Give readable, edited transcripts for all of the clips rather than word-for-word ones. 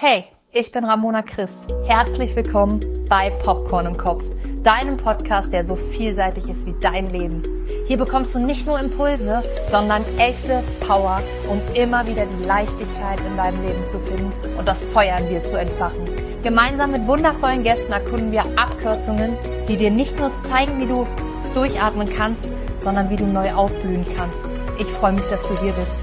Hey, ich bin Ramona Christ. Herzlich willkommen bei Popcorn im Kopf, deinem Podcast, der so vielseitig ist wie dein Leben. Hier bekommst du nicht nur Impulse, sondern echte Power, um immer wieder die Leichtigkeit in deinem Leben zu finden und das Feuer in dir zu entfachen. Gemeinsam mit wundervollen Gästen erkunden wir Abkürzungen, die dir nicht nur zeigen, wie du durchatmen kannst, sondern wie du neu aufblühen kannst. Ich freue mich, dass du hier bist.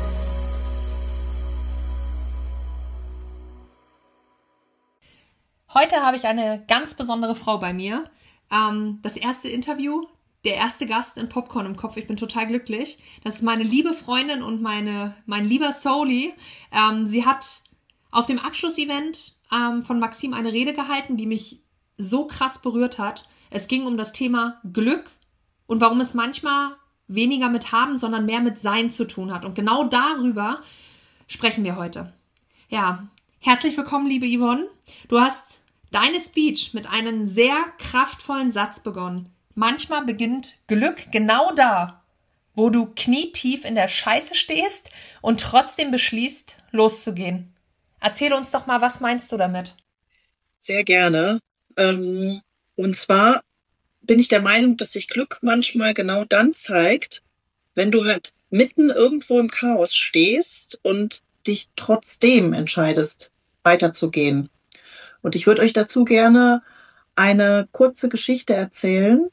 Heute habe ich eine ganz besondere Frau bei mir. Das erste Interview, der erste Gast in Popcorn im Kopf. Ich bin total glücklich. Das ist meine liebe Freundin und mein lieber Souli. Sie hat auf dem Abschlussevent von Maxim eine Rede gehalten, die mich so krass berührt hat. Es ging um das Thema Glück und warum es manchmal weniger mit Haben, sondern mehr mit Sein zu tun hat. Und genau darüber sprechen wir heute. Ja, herzlich willkommen, liebe Yvonne. Du hast deine Speech mit einem sehr kraftvollen Satz begonnen. Manchmal beginnt Glück genau da, wo du knietief in der Scheiße stehst und trotzdem beschließt, loszugehen. Erzähle uns doch mal, was meinst du damit? Sehr gerne. Und zwar bin ich der Meinung, dass sich Glück manchmal genau dann zeigt, wenn du halt mitten irgendwo im Chaos stehst und dich trotzdem entscheidest, weiterzugehen. Und ich würde euch dazu gerne eine kurze Geschichte erzählen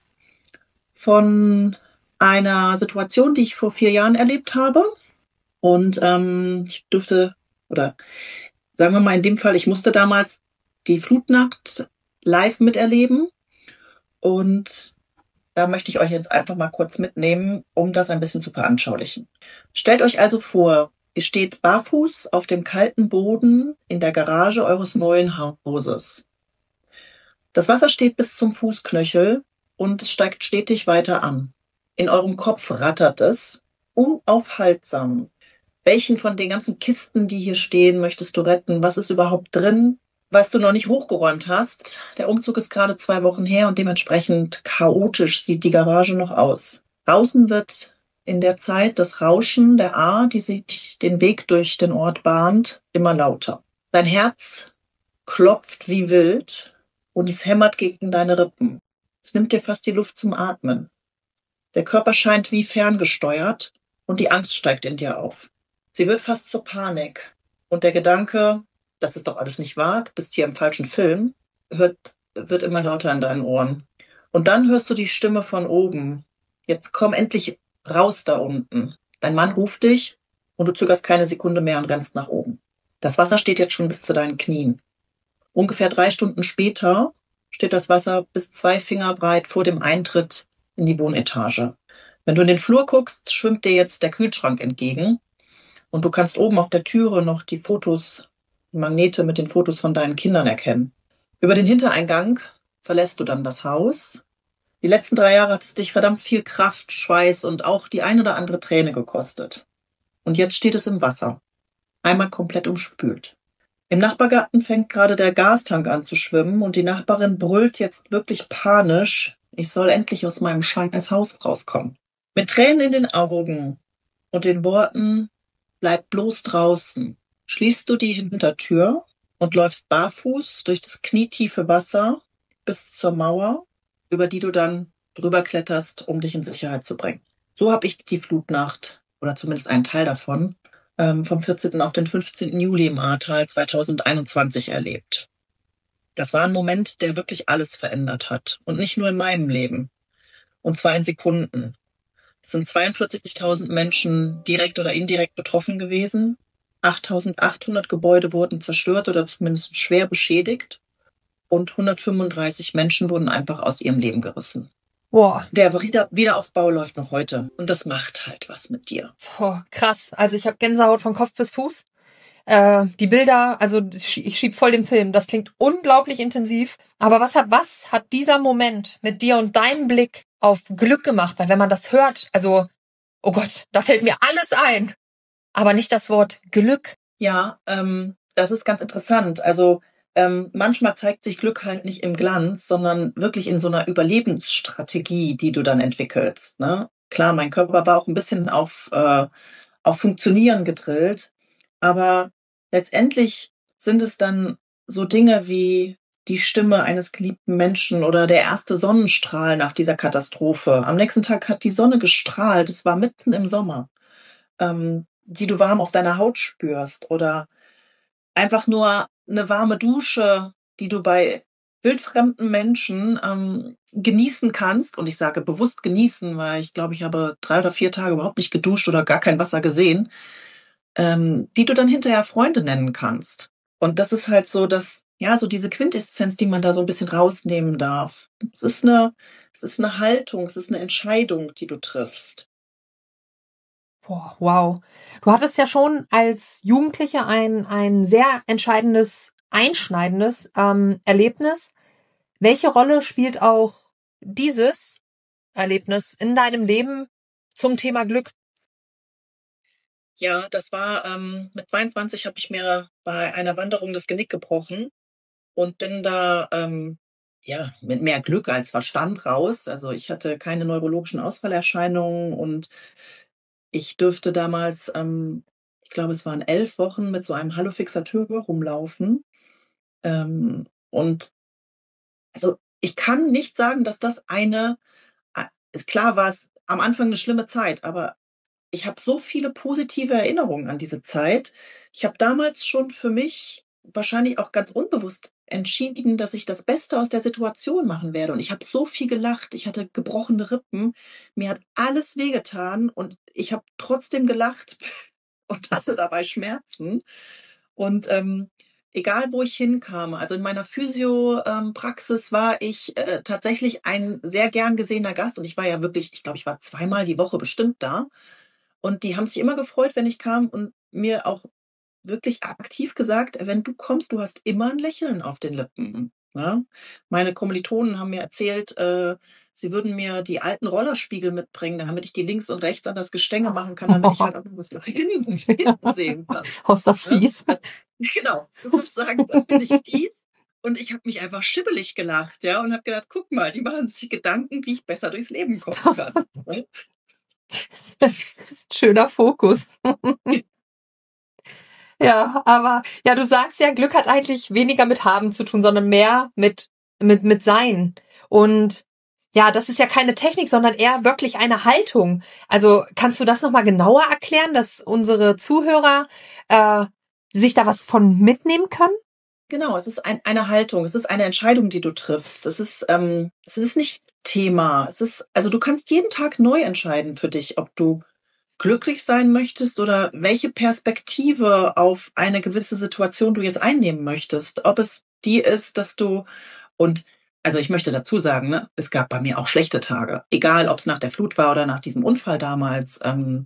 von einer Situation, die ich vor 4 Jahren erlebt habe. Und ich durfte, oder sagen wir mal in dem Fall, ich musste damals die Flutnacht live miterleben. Und da möchte ich euch jetzt einfach mal kurz mitnehmen, um das ein bisschen zu veranschaulichen. Stellt euch also vor, ihr steht barfuß auf dem kalten Boden in der Garage eures neuen Hauses. Das Wasser steht bis zum Fußknöchel und es steigt stetig weiter an. In eurem Kopf rattert es unaufhaltsam. Welchen von den ganzen Kisten, die hier stehen, möchtest du retten? Was ist überhaupt drin, was du noch nicht hochgeräumt hast? Der Umzug ist gerade 2 Wochen her und dementsprechend chaotisch sieht die Garage noch aus. Draußen wird in der Zeit das Rauschen der Ahr, die sich den Weg durch den Ort bahnt, immer lauter. Dein Herz klopft wie wild und es hämmert gegen deine Rippen. Es nimmt dir fast die Luft zum Atmen. Der Körper scheint wie ferngesteuert und die Angst steigt in dir auf. Sie wird fast zur Panik. Und der Gedanke, das ist doch alles nicht wahr, du bist hier im falschen Film, wird immer lauter in deinen Ohren. Und dann hörst du die Stimme von oben. Jetzt komm endlich raus da unten. Dein Mann ruft dich und du zögerst keine Sekunde mehr und rennst nach oben. Das Wasser steht jetzt schon bis zu deinen Knien. Ungefähr 3 Stunden später steht das Wasser bis 2 Finger breit vor dem Eintritt in die Wohnetage. Wenn du in den Flur guckst, schwimmt dir jetzt der Kühlschrank entgegen. Und du kannst oben auf der Türe noch die Magnete mit den Fotos von deinen Kindern erkennen. Über den Hintereingang verlässt du dann das Haus. Die letzten 3 Jahre hat es dich verdammt viel Kraft, Schweiß und auch die ein oder andere Träne gekostet. Und jetzt steht es im Wasser. Einmal komplett umspült. Im Nachbargarten fängt gerade der Gastank an zu schwimmen und die Nachbarin brüllt jetzt wirklich panisch, ich soll endlich aus meinem scheiß Haus rauskommen. Mit Tränen in den Augen und den Worten, bleib bloß draußen, schließt du die Hintertür und läufst barfuß durch das knietiefe Wasser bis zur Mauer, über die du dann drüber kletterst, um dich in Sicherheit zu bringen. So habe ich die Flutnacht, oder zumindest einen Teil davon, vom 14. auf den 15. Juli im Ahrtal 2021 erlebt. Das war ein Moment, der wirklich alles verändert hat. Und nicht nur in meinem Leben. Und zwar in Sekunden. Es sind 42.000 Menschen direkt oder indirekt betroffen gewesen. 8.800 Gebäude wurden zerstört oder zumindest schwer beschädigt. Und 135 Menschen wurden einfach aus ihrem Leben gerissen. Boah. Der Wiederaufbau läuft noch heute. Und das macht halt was mit dir. Boah, krass. Also ich habe Gänsehaut von Kopf bis Fuß. Die Bilder, also ich schieb voll den Film. Das klingt unglaublich intensiv. Aber was hat dieser Moment mit dir und deinem Blick auf Glück gemacht? Weil wenn man das hört, also, oh Gott, da fällt mir alles ein. Aber nicht das Wort Glück. Ja, das ist ganz interessant. Also manchmal zeigt sich Glück halt nicht im Glanz, sondern wirklich in so einer Überlebensstrategie, die du dann entwickelst. Ne? Klar, mein Körper war auch ein bisschen auf Funktionieren gedrillt, aber letztendlich sind es dann so Dinge wie die Stimme eines geliebten Menschen oder der erste Sonnenstrahl nach dieser Katastrophe. Am nächsten Tag hat die Sonne gestrahlt, es war mitten im Sommer, die du warm auf deiner Haut spürst oder einfach nur eine warme Dusche, die du bei wildfremden Menschen genießen kannst. Und ich sage bewusst genießen, weil ich glaube, ich habe 3 oder 4 Tage überhaupt nicht geduscht oder gar kein Wasser gesehen, die du dann hinterher Freunde nennen kannst. Und das ist halt so, dass, ja, so diese Quintessenz, die man da so ein bisschen rausnehmen darf. Es ist eine Haltung, es ist eine Entscheidung, die du triffst. Boah, wow. Du hattest ja schon als Jugendliche ein sehr entscheidendes, einschneidendes Erlebnis. Welche Rolle spielt auch dieses Erlebnis in deinem Leben zum Thema Glück? Ja, das war, mit 22 habe ich mir bei einer Wanderung das Genick gebrochen und bin da, ja, mit mehr Glück als Verstand raus. Also ich hatte keine neurologischen Ausfallerscheinungen und ich dürfte damals, ich glaube, es waren 11 Wochen mit so einem Hallofixateur rumlaufen. Und also ich kann nicht sagen, dass das ist klar, war es am Anfang eine schlimme Zeit, aber ich habe so viele positive Erinnerungen an diese Zeit. Ich habe damals schon für mich wahrscheinlich auch ganz unbewusst entschieden, dass ich das Beste aus der Situation machen werde. Und ich habe so viel gelacht. Ich hatte gebrochene Rippen. Mir hat alles wehgetan und ich habe trotzdem gelacht und hatte dabei Schmerzen. Und egal, wo ich hinkam, also in meiner Physio Praxis war ich tatsächlich ein sehr gern gesehener Gast. Und ich war ja wirklich, ich glaube, ich war 2-mal die Woche bestimmt da. Und die haben sich immer gefreut, wenn ich kam und mir auch wirklich aktiv gesagt: „Wenn du kommst, du hast immer ein Lächeln auf den Lippen“, ne? Meine Kommilitonen haben mir erzählt, sie würden mir die alten Rollerspiegel mitbringen, damit ich die links und rechts an das Gestänge machen kann, damit ich halt auch noch was hinten sehen kann, Oh, ist das ne? fies. Genau, du würdest sagen, das finde ich fies. Und ich habe mich einfach schibbelig gelacht, ja, und habe gedacht: „Guck mal, die machen sich Gedanken, wie ich besser durchs Leben kommen kann“, ne? Das ist ein schöner Fokus. Ja, aber ja, du sagst ja, Glück hat eigentlich weniger mit haben zu tun, sondern mehr mit sein. Und ja, das ist ja keine Technik, sondern eher wirklich eine Haltung. Also kannst du das nochmal genauer erklären, dass unsere Zuhörer sich da was von mitnehmen können? Genau, es ist eine Haltung, es ist eine Entscheidung, die du triffst. Es ist nicht Thema. Also du kannst jeden Tag neu entscheiden für dich, ob du glücklich sein möchtest oder welche Perspektive auf eine gewisse Situation du jetzt einnehmen möchtest. Ob es die ist, dass du und also ich möchte dazu sagen, ne, es gab bei mir auch schlechte Tage. Egal, ob es nach der Flut war oder nach diesem Unfall damals.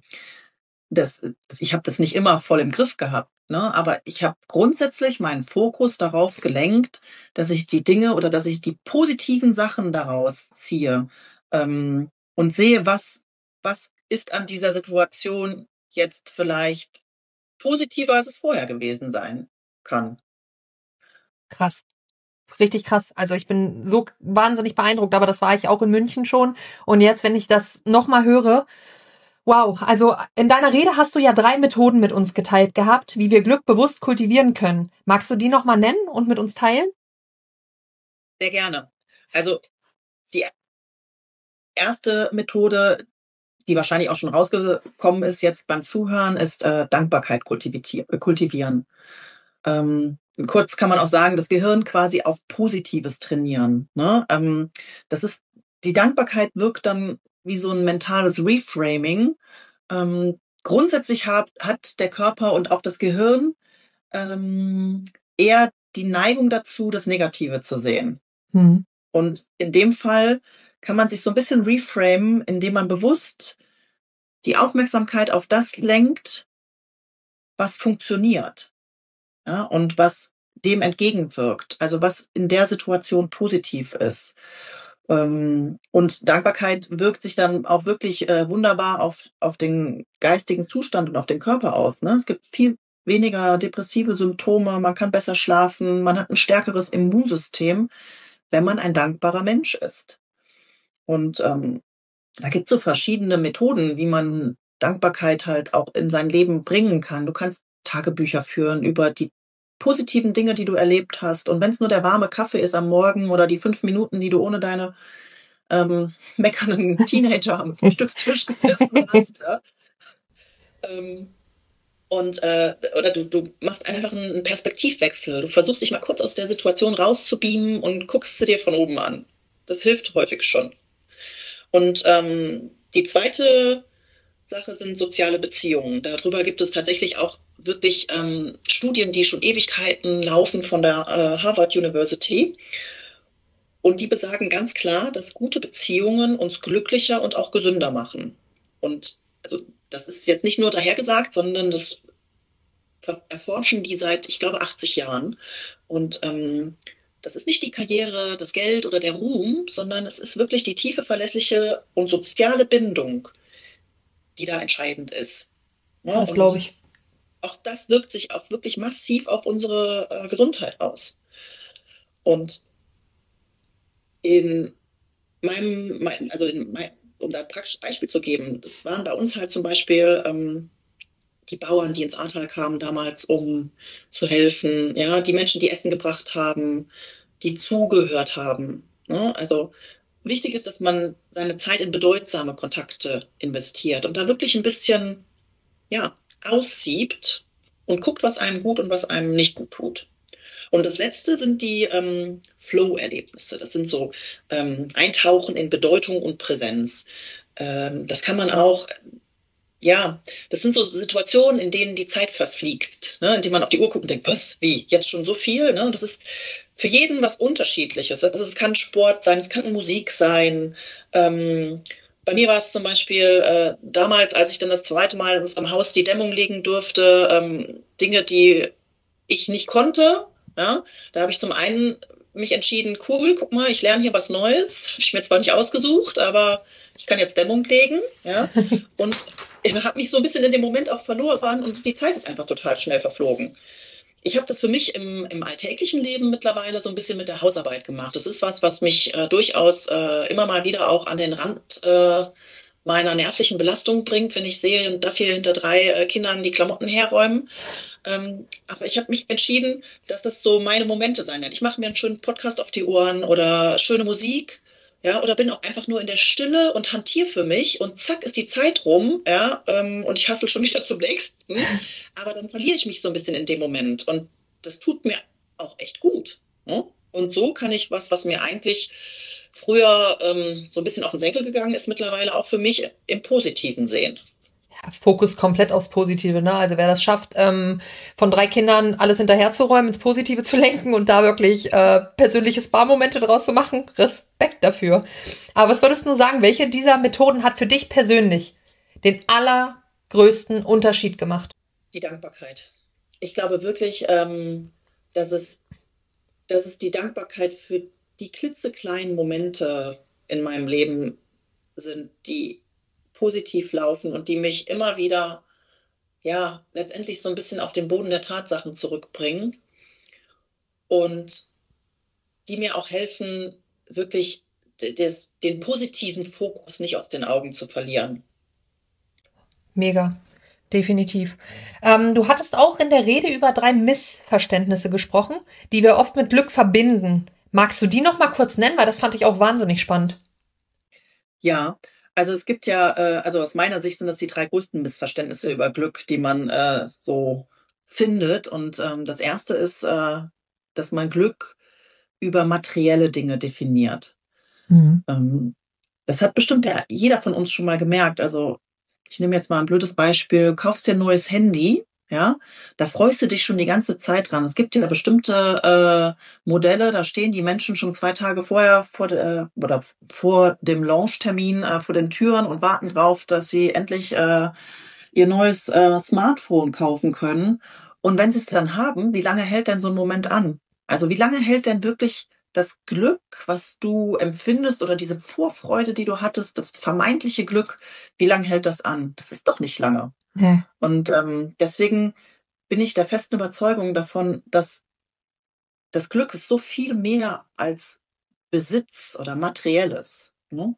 Ich habe das nicht immer voll im Griff gehabt, ne? Aber ich habe grundsätzlich meinen Fokus darauf gelenkt, dass ich die Dinge oder dass ich die positiven Sachen daraus ziehe, und sehe, was ist an dieser Situation jetzt vielleicht positiver, als es vorher gewesen sein kann. Krass. Richtig krass. Also ich bin so wahnsinnig beeindruckt, aber das war ich auch in München schon. Und jetzt, wenn ich das nochmal höre, wow, also in deiner Rede hast du ja 3 Methoden mit uns geteilt gehabt, wie wir Glück bewusst kultivieren können. Magst du die nochmal nennen und mit uns teilen? Sehr gerne. Also die erste Methode, die wahrscheinlich auch schon rausgekommen ist jetzt beim Zuhören, ist Dankbarkeit kultivieren. Kurz kann man auch sagen, das Gehirn quasi auf Positives trainieren. Ne? Die Dankbarkeit wirkt dann wie so ein mentales Reframing. Grundsätzlich hat der Körper und auch das Gehirn eher die Neigung dazu, das Negative zu sehen. Hm. Und in dem Fall kann man sich so ein bisschen reframen, indem man bewusst die Aufmerksamkeit auf das lenkt, was funktioniert, ja, und was dem entgegenwirkt, also was in der Situation positiv ist. Und Dankbarkeit wirkt sich dann auch wirklich wunderbar auf den geistigen Zustand und auf den Körper auf. Ne? Es gibt viel weniger depressive Symptome, man kann besser schlafen, man hat ein stärkeres Immunsystem, wenn man ein dankbarer Mensch ist. Und da gibt es so verschiedene Methoden, wie man Dankbarkeit halt auch in sein Leben bringen kann. Du kannst Tagebücher führen über die positiven Dinge, die du erlebt hast. Und wenn es nur der warme Kaffee ist am Morgen oder die 5 Minuten, die du ohne deine meckernden Teenager am Frühstückstisch gesessen hast. Ja? Oder du machst einfach einen Perspektivwechsel. Du versuchst dich mal kurz aus der Situation rauszubeamen und guckst sie dir von oben an. Das hilft häufig schon. Und die zweite Sache sind soziale Beziehungen. Darüber gibt es tatsächlich auch wirklich Studien, die schon Ewigkeiten laufen von der Harvard University. Und die besagen ganz klar, dass gute Beziehungen uns glücklicher und auch gesünder machen. Und also das ist jetzt nicht nur dahergesagt, sondern das erforschen die seit, ich glaube, 80 Jahren. Und das ist nicht die Karriere, das Geld oder der Ruhm, sondern es ist wirklich die tiefe, verlässliche und soziale Bindung, die da entscheidend ist. Ja, Das glaube und ich. auch das wirkt sich auch wirklich massiv auf unsere Gesundheit aus. Und in um da praktisch ein Beispiel zu geben, das waren bei uns halt zum Beispiel die Bauern, die ins Ahrtal kamen damals, um zu helfen, ja, die Menschen, die Essen gebracht haben, die zugehört haben. Ne? Also wichtig ist, dass man seine Zeit in bedeutsame Kontakte investiert und da wirklich ein bisschen, ja, aussiebt und guckt, was einem gut und was einem nicht gut tut. Und das Letzte sind die Flow-Erlebnisse. Das sind so Eintauchen in Bedeutung und Präsenz. Das kann man auch, ja, das sind so Situationen, in denen die Zeit verfliegt, ne? In denen man auf die Uhr guckt und denkt, was, wie, jetzt schon so viel? Ne? Und das ist für jeden was Unterschiedliches. Also es kann Sport sein, es kann Musik sein. Bei mir war es zum Beispiel damals, als ich dann das zweite Mal in unserem Haus die Dämmung legen durfte, Dinge, die ich nicht konnte. Ja, da habe ich zum einen mich entschieden, cool, guck mal, ich lerne hier was Neues. Habe ich mir zwar nicht ausgesucht, aber ich kann jetzt Dämmung legen. Ja, und ich habe mich so ein bisschen in dem Moment auch verloren und die Zeit ist einfach total schnell verflogen. Ich habe das für mich im alltäglichen Leben mittlerweile so ein bisschen mit der Hausarbeit gemacht. Das ist was mich durchaus immer mal wieder auch an den Rand meiner nervlichen Belastung bringt, wenn ich sehe, darf hier hinter 3 Kindern die Klamotten herräumen. Aber ich habe mich entschieden, dass das so meine Momente sein werden. Ich mache mir einen schönen Podcast auf die Ohren oder schöne Musik, ja, oder bin auch einfach nur in der Stille und hantiere für mich und zack ist die Zeit rum, ja, und ich hassel schon wieder zum nächsten. Aber dann verliere ich mich so ein bisschen in dem Moment und das tut mir auch echt gut. Ne? Und so kann ich was mir eigentlich früher so ein bisschen auf den Senkel gegangen ist, mittlerweile auch für mich im Positiven sehen. Fokus komplett aufs Positive, ne? Also wer das schafft, von 3 Kindern alles hinterherzuräumen, ins Positive zu lenken und da wirklich persönliche Spa-Momente draus zu machen, Respekt dafür. Aber was würdest du sagen, welche dieser Methoden hat für dich persönlich den allergrößten Unterschied gemacht? Die Dankbarkeit. Ich glaube wirklich, dass es, dass es die Dankbarkeit für die klitzekleinen Momente in meinem Leben sind, die positiv laufen und die mich immer wieder, ja, letztendlich so ein bisschen auf den Boden der Tatsachen zurückbringen und die mir auch helfen, wirklich den positiven Fokus nicht aus den Augen zu verlieren. Mega. Definitiv. Du hattest auch in der Rede über 3 Missverständnisse gesprochen, die wir oft mit Glück verbinden. Magst du die noch mal kurz nennen? Weil das fand ich auch wahnsinnig spannend. Ja, also es gibt ja, also aus meiner Sicht sind das die 3 größten Missverständnisse über Glück, die man so findet. Und das erste ist, dass man Glück über materielle Dinge definiert. Mhm. Das hat bestimmt jeder von uns schon mal gemerkt. Also ich nehme jetzt mal ein blödes Beispiel. Du kaufst dir ein neues Handy, ja, da freust du dich schon die ganze Zeit dran. Es gibt ja bestimmte Modelle, da stehen die Menschen schon 2 Tage vorher oder vor dem Launchtermin vor den Türen und warten drauf, dass sie endlich ihr neues Smartphone kaufen können. Und wenn sie es dann haben, wie lange hält denn so ein Moment an? Also wie lange hält denn wirklich das Glück, was du empfindest oder diese Vorfreude, die du hattest, das vermeintliche Glück, wie lange hält das an? Das ist doch nicht lange. Ja. Und deswegen bin ich der festen Überzeugung davon, dass das Glück ist so viel mehr als Besitz oder Materielles. Ne?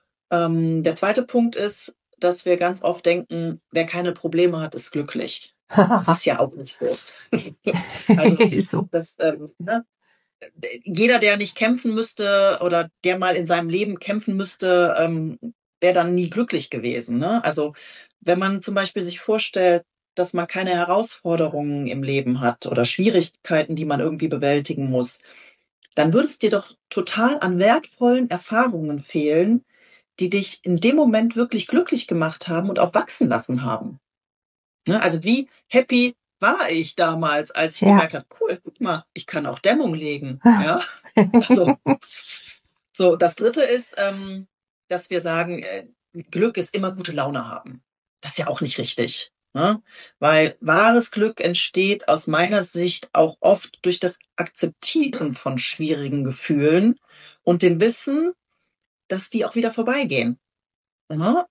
Der zweite Punkt ist, dass wir ganz oft denken, wer keine Probleme hat, ist glücklich. Das ist ja auch nicht so. Also Ist so. ne? Jeder, der nicht kämpfen müsste oder der mal in seinem Leben kämpfen müsste, wäre dann nie glücklich gewesen. Ne? Also wenn man zum Beispiel sich vorstellt, dass man keine Herausforderungen im Leben hat oder Schwierigkeiten, die man irgendwie bewältigen muss, dann würde es dir doch total an wertvollen Erfahrungen fehlen, die dich in dem Moment wirklich glücklich gemacht haben und auch wachsen lassen haben. Ne? Also wie happy war ich damals, als ich Ja. gemerkt habe, cool, guck mal, ich kann auch Dämmung legen. Ja, also so. Das Dritte ist, dass wir sagen, Glück ist immer gute Laune haben. Das ist ja auch nicht richtig. Ne? Weil wahres Glück entsteht aus meiner Sicht auch oft durch das Akzeptieren von schwierigen Gefühlen und dem Wissen, dass die auch wieder vorbeigehen. Ne?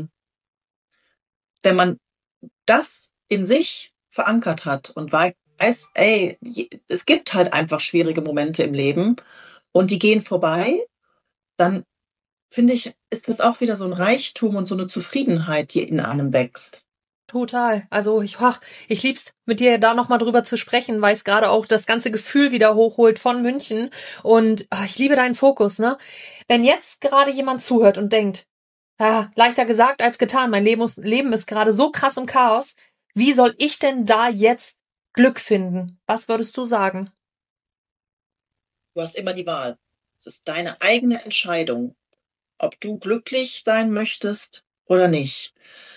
Wenn man das in sich verankert hat und weiß, ey, es gibt halt einfach schwierige Momente im Leben und die gehen vorbei, dann finde ich, ist das auch wieder so ein Reichtum und so eine Zufriedenheit, die in einem wächst. Total. Also ich lieb's, mit dir da nochmal drüber zu sprechen, weil es gerade auch das ganze Gefühl wieder hochholt von München. Und ich liebe deinen Fokus, ne? Wenn jetzt gerade jemand zuhört und denkt, leichter gesagt als getan, mein Leben ist gerade so krass im Chaos, wie soll ich denn da jetzt Glück finden? Was würdest du sagen? Du hast immer die Wahl. Es ist deine eigene Entscheidung, ob du glücklich sein möchtest oder nicht.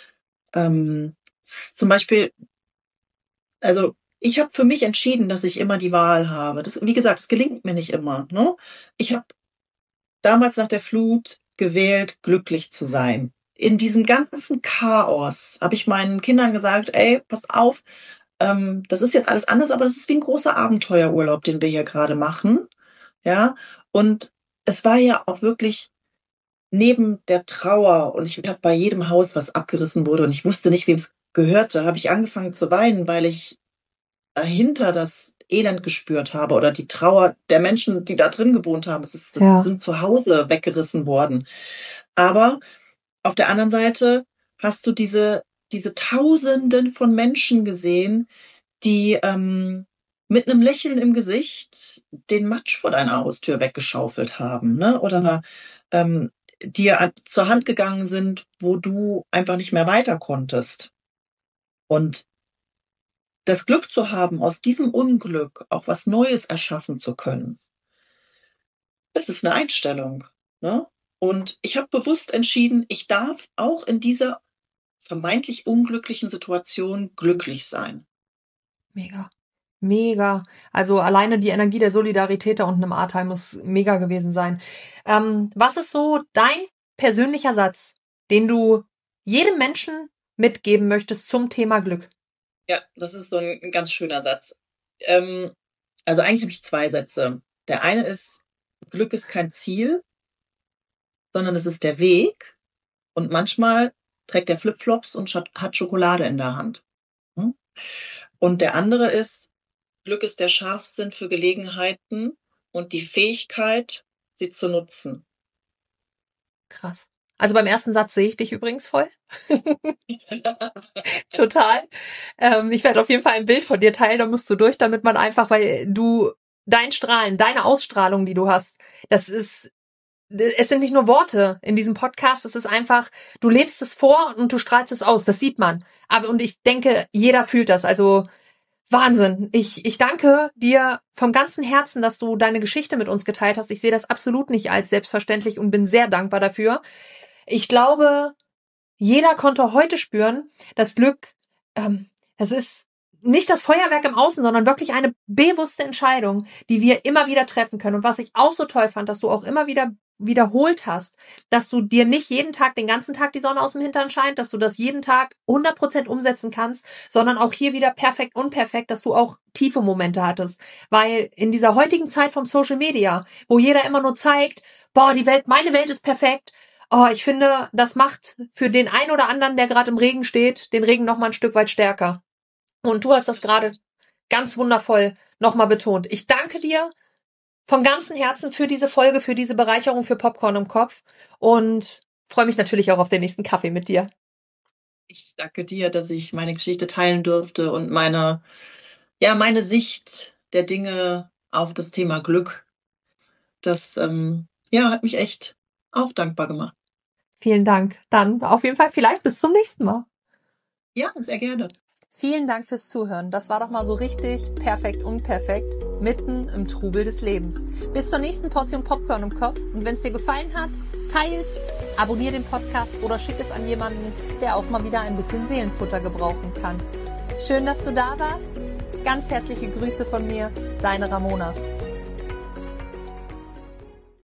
Zum Beispiel, also ich habe für mich entschieden, dass ich immer die Wahl habe. Das, wie gesagt, es gelingt mir nicht immer. Ne? Ich habe damals nach der Flut gewählt, glücklich zu sein. In diesem ganzen Chaos habe ich meinen Kindern gesagt, ey, passt auf, das ist jetzt alles anders, aber das ist wie ein großer Abenteuerurlaub, den wir hier gerade machen. Ja, und es war ja auch wirklich neben der Trauer und ich habe bei jedem Haus, was abgerissen wurde und ich wusste nicht, wem es gehörte, habe ich angefangen zu weinen, weil ich dahinter das Elend gespürt habe oder die Trauer der Menschen, die da drin gewohnt haben. Das Ja. sind zu Hause weggerissen worden. Aber auf der anderen Seite hast du diese Tausenden von Menschen gesehen, die mit einem Lächeln im Gesicht den Matsch vor deiner Haustür weggeschaufelt haben, ne? Oder dir zur Hand gegangen sind, wo du einfach nicht mehr weiter konntest. Und das Glück zu haben, aus diesem Unglück auch was Neues erschaffen zu können, das ist eine Einstellung. Ne? Und ich habe bewusst entschieden, ich darf auch in dieser vermeintlich unglücklichen Situation glücklich sein. Mega. Mega. Also alleine die Energie der Solidarität da unten im Ahrtal muss mega gewesen sein. Was ist so dein persönlicher Satz, den du jedem Menschen mitgeben möchtest zum Thema Glück? Ja, das ist so ein ganz schöner Satz. Ähm, also eigentlich habe ich zwei Sätze. Der eine ist, Glück ist kein Ziel, sondern es ist der Weg. Und manchmal trägt er Flipflops und hat Schokolade in der Hand. Hm? Und der andere ist, Glück ist der Scharfsinn für Gelegenheiten und die Fähigkeit, sie zu nutzen. Krass. Also beim ersten Satz sehe ich dich übrigens voll. Total. Ich werde auf jeden Fall ein Bild von dir teilen, da musst du durch, damit man einfach, weil dein Strahlen, deine Ausstrahlung, die du hast, es sind nicht nur Worte in diesem Podcast, es ist einfach, du lebst es vor und du strahlst es aus, das sieht man. Und ich denke, jeder fühlt das, also Wahnsinn. Ich danke dir vom ganzen Herzen, dass du deine Geschichte mit uns geteilt hast. Ich sehe das absolut nicht als selbstverständlich und bin sehr dankbar dafür. Ich glaube, jeder konnte heute spüren, das Glück, das ist nicht das Feuerwerk im Außen, sondern wirklich eine bewusste Entscheidung, die wir immer wieder treffen können. Und was ich auch so toll fand, dass du auch immer wieder wiederholt hast, dass du dir nicht jeden Tag, den ganzen Tag die Sonne aus dem Hintern scheint, dass du das jeden Tag 100% umsetzen kannst, sondern auch hier wieder perfekt, unperfekt, dass du auch tiefe Momente hattest. Weil in dieser heutigen Zeit vom Social Media, wo jeder immer nur zeigt, boah, meine Welt ist perfekt, oh, ich finde, das macht für den einen oder anderen, der gerade im Regen steht, den Regen noch mal ein Stück weit stärker. Und du hast das gerade ganz wundervoll noch mal betont. Ich danke dir von ganzem Herzen für diese Folge, für diese Bereicherung für Popcorn im Kopf und freue mich natürlich auch auf den nächsten Kaffee mit dir. Ich danke dir, dass ich meine Geschichte teilen durfte und meine Sicht der Dinge auf das Thema Glück. Das, hat mich echt auch dankbar gemacht. Vielen Dank. Dann auf jeden Fall vielleicht bis zum nächsten Mal. Ja, sehr gerne. Vielen Dank fürs Zuhören. Das war doch mal so richtig perfekt unperfekt mitten im Trubel des Lebens. Bis zur nächsten Portion Popcorn im Kopf. Und wenn es dir gefallen hat, teils, abonnier den Podcast oder schick es an jemanden, der auch mal wieder ein bisschen Seelenfutter gebrauchen kann. Schön, dass du da warst. Ganz herzliche Grüße von mir, deine Ramona.